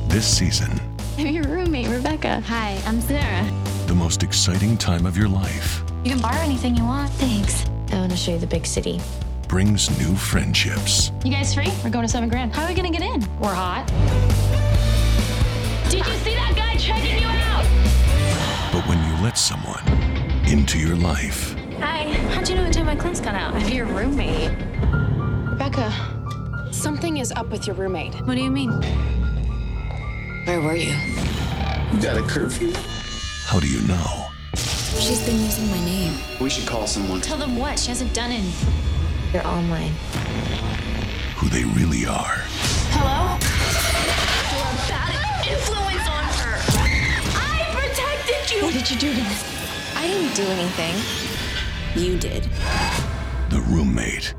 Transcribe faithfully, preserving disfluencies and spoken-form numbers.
This season, I'm your roommate, Rebecca. Hi, I'm Sarah. the most exciting time of your life You can borrow anything you want. Thanks. I want to show you the big city. brings new friendships. You guys free? We're going to seven grand. How are we gonna get in? We're hot. Did you see that guy checking you out? But when you let someone into your life, Hi. How'd you know what time my clothes got out? I'm your roommate. Rebecca, something is up with your roommate. What do you mean? Where were you? You got a curfew? how do you know She's been using my name. We should call someone. Tell them what? She hasn't done it. You're all mine. who they really are? Hello? You're a bad influence on her. I protected you. What did you do to me? I didn't do anything. You did. The Roommate.